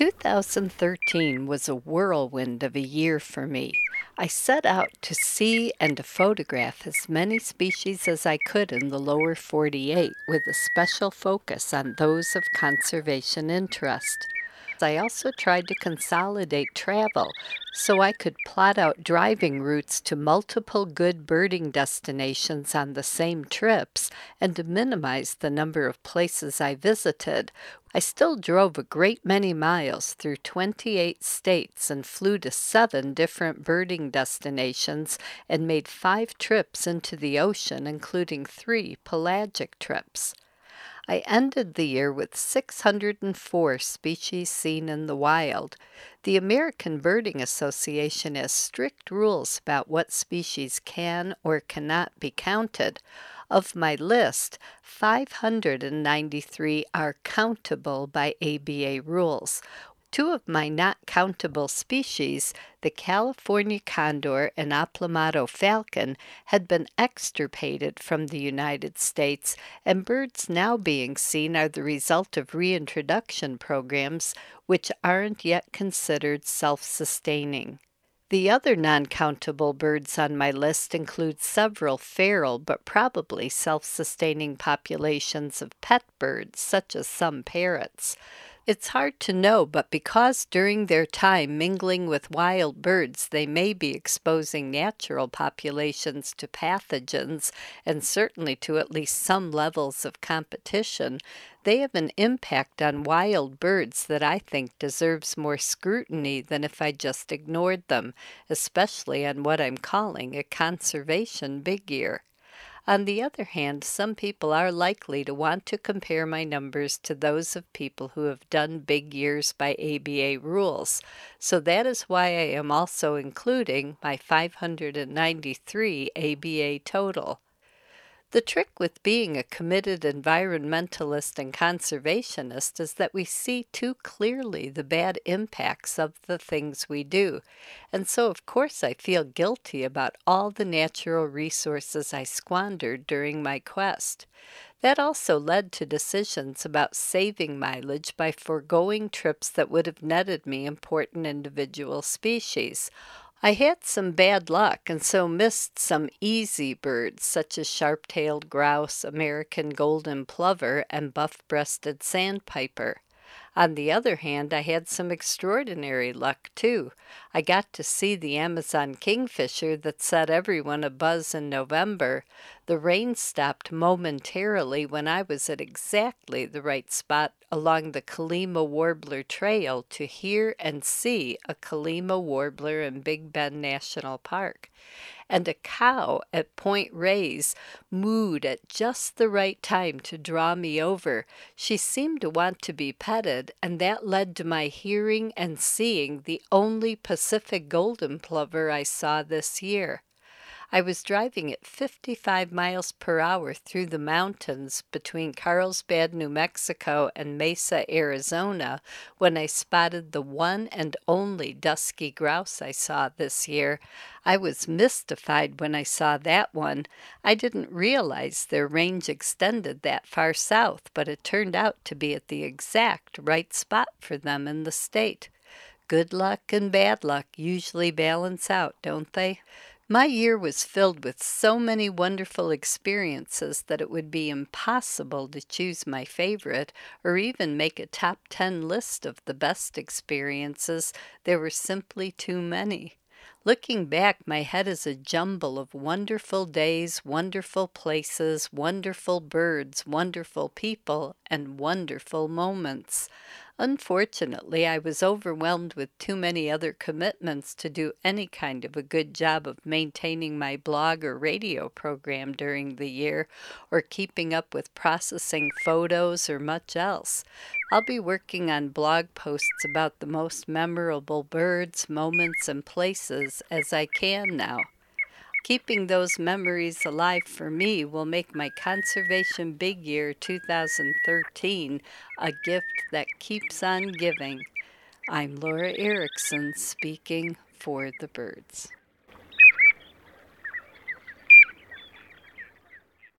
2013 was a whirlwind of a year for me. I set out to see and to photograph as many species as I could in the lower 48 with a special focus on those of conservation interest. I also tried to consolidate travel so I could plot out driving routes to multiple good birding destinations on the same trips and to minimize the number of places I visited. I still drove a great many miles through 28 states and flew to 7 different birding destinations and made 5 trips into the ocean, including 3 pelagic trips. I ended the year with 604 species seen in the wild. The American Birding Association has strict rules about what species can or cannot be counted. Of my list, 593 are countable by ABA rules. 2 of my not countable species, the California condor and Aplomado falcon, had been extirpated from the United States, and birds now being seen are the result of reintroduction programs which aren't yet considered self-sustaining. The other non-countable birds on my list include several feral but probably self-sustaining populations of pet birds, such as some parrots. It's hard to know, but because during their time mingling with wild birds they may be exposing natural populations to pathogens and certainly to at least some levels of competition, they have an impact on wild birds that I think deserves more scrutiny than if I just ignored them, especially on what I'm calling a conservation big year. On the other hand, some people are likely to want to compare my numbers to those of people who have done big years by ABA rules, so that is why I am also including my 593 ABA total. The trick with being a committed environmentalist and conservationist is that we see too clearly the bad impacts of the things we do, and so of course I feel guilty about all the natural resources I squandered during my quest. That also led to decisions about saving mileage by foregoing trips that would have netted me important individual species. I had some bad luck and so missed some easy birds such as sharp-tailed grouse, American golden plover, and buff-breasted sandpiper. On the other hand, I had some extraordinary luck, too. I got to see the Amazon kingfisher that set everyone abuzz in November. The rain stopped momentarily when I was at exactly the right spot along the Kallima Warbler Trail to hear and see a Kallima warbler in Big Bend National Park. And a cow at Point Reyes mooed at just the right time to draw me over. She seemed to want to be petted, and that led to my hearing and seeing the only Pacific golden plover I saw this year. I was driving at 55 miles per hour through the mountains between Carlsbad, New Mexico, and Mesa, Arizona, when I spotted the one and only dusky grouse I saw this year. I was mystified when I saw that one. I didn't realize their range extended that far south, but it turned out to be at the exact right spot for them in the state. Good luck and bad luck usually balance out, don't they? My year was filled with so many wonderful experiences that it would be impossible to choose my favorite or even make a top 10 list of the best experiences. There were simply too many. Looking back, my head is a jumble of wonderful days, wonderful places, wonderful birds, wonderful people, and wonderful moments. Unfortunately, I was overwhelmed with too many other commitments to do any kind of a good job of maintaining my blog or radio program during the year, or keeping up with processing photos or much else. I'll be working on blog posts about the most memorable birds, moments, and places as I can now. Keeping those memories alive for me will make my Conservation Big Year 2013 a gift that keeps on giving. I'm Laura Erickson speaking for the birds.